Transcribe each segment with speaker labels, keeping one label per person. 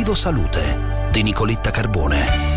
Speaker 1: Vivo Salute di Nicoletta Carbone.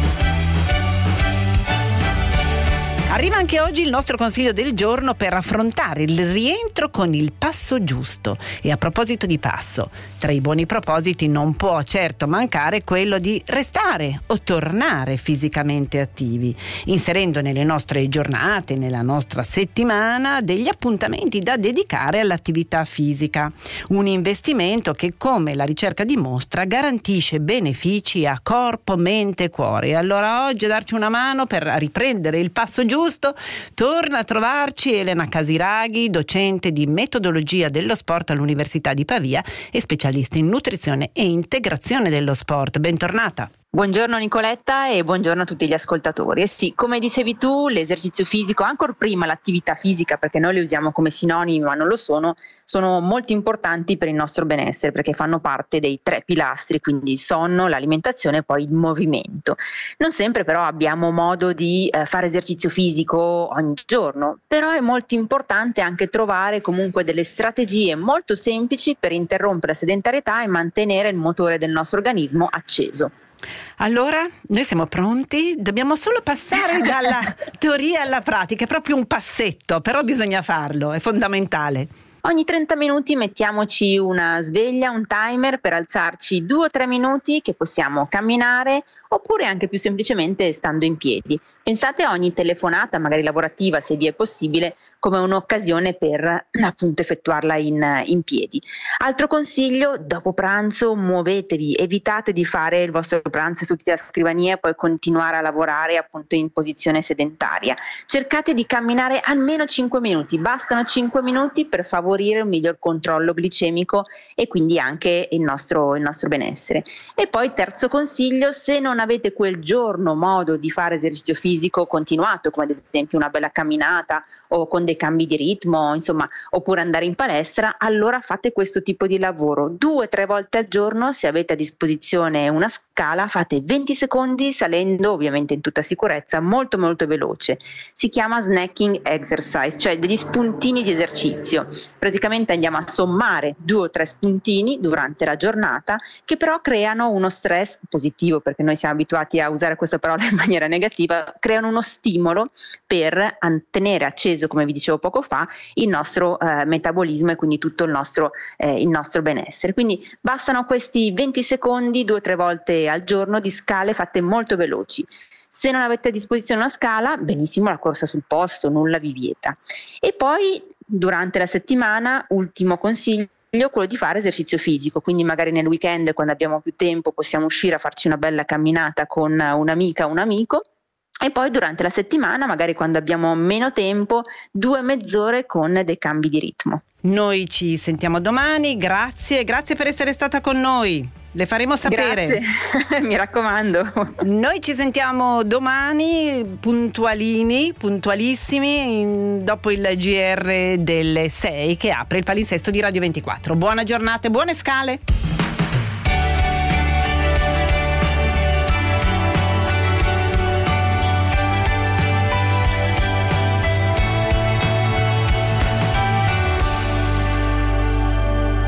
Speaker 2: Arriva anche oggi il nostro consiglio del giorno per affrontare il rientro con il passo giusto. E a proposito di passo, tra i buoni propositi non può certo mancare quello di restare o tornare fisicamente attivi, inserendo nelle nostre giornate, nella nostra settimana, degli appuntamenti da dedicare all'attività fisica. Un investimento che, come la ricerca dimostra, garantisce benefici a corpo, mente e cuore. E allora oggi a darci una mano per riprendere il passo giusto torna a trovarci Elena Casiraghi, docente di metodologia dello sport all'Università di Pavia e specialista in nutrizione e integrazione dello sport. Bentornata.
Speaker 3: Buongiorno Nicoletta e buongiorno a tutti gli ascoltatori. E sì, come dicevi tu, l'esercizio fisico, ancora prima l'attività fisica, perché noi le usiamo come sinonimi ma non lo sono molto importanti per il nostro benessere, perché fanno parte dei 3 pilastri, quindi il sonno, l'alimentazione e poi il movimento. Non sempre però abbiamo modo di fare esercizio fisico ogni giorno, però è molto importante anche trovare comunque delle strategie molto semplici per interrompere la sedentarietà e mantenere il motore del nostro organismo acceso.
Speaker 2: Allora, noi siamo pronti, dobbiamo solo passare dalla teoria alla pratica, è proprio un passetto, però bisogna farlo, è fondamentale.
Speaker 3: Ogni 30 minuti mettiamoci una sveglia, un timer per alzarci 2 o 3 minuti che possiamo camminare oppure anche più semplicemente stando in piedi. Pensate a ogni telefonata, magari lavorativa se vi è possibile, come un'occasione per appunto effettuarla in piedi. Altro consiglio, dopo pranzo muovetevi, evitate di fare il vostro pranzo seduti alla scrivania e poi continuare a lavorare appunto in posizione sedentaria. Cercate di camminare almeno 5 minuti, bastano 5 minuti per favorire un miglior controllo glicemico e quindi anche il nostro benessere. E poi terzo consiglio, se non avete quel giorno modo di fare esercizio fisico continuato, come ad esempio una bella camminata o con dei cambi di ritmo, insomma, oppure andare in palestra, allora fate questo tipo di lavoro 2-3 volte al giorno. Se avete a disposizione una scala, fate 20 secondi salendo, ovviamente in tutta sicurezza, molto molto veloce. Si chiama snacking exercise, cioè degli spuntini di esercizio. Praticamente andiamo a sommare 2 o 3 spuntini durante la giornata che però creano uno stress positivo, perché noi siamo abituati a usare questa parola in maniera negativa, creano uno stimolo per tenere acceso, come vi dicevo poco fa, il nostro metabolismo e quindi tutto il nostro benessere. Quindi bastano questi 20 secondi 2 o 3 volte al giorno di scale fatte molto veloci. Se non avete a disposizione una scala, benissimo la corsa sul posto, nulla vi vieta. E poi durante la settimana, ultimo consiglio, quello di fare esercizio fisico, quindi magari nel weekend quando abbiamo più tempo possiamo uscire a farci una bella camminata con un'amica o un amico. E poi durante la settimana, magari quando abbiamo meno tempo, 2 mezz'ore con dei cambi di ritmo.
Speaker 2: Noi ci sentiamo domani, grazie per essere stata con noi. Le faremo sapere.
Speaker 3: Grazie, mi raccomando.
Speaker 2: Noi ci sentiamo domani puntualissimi dopo il GR delle 6 che apre il palinsesto di Radio 24. Buona giornata e buone scale.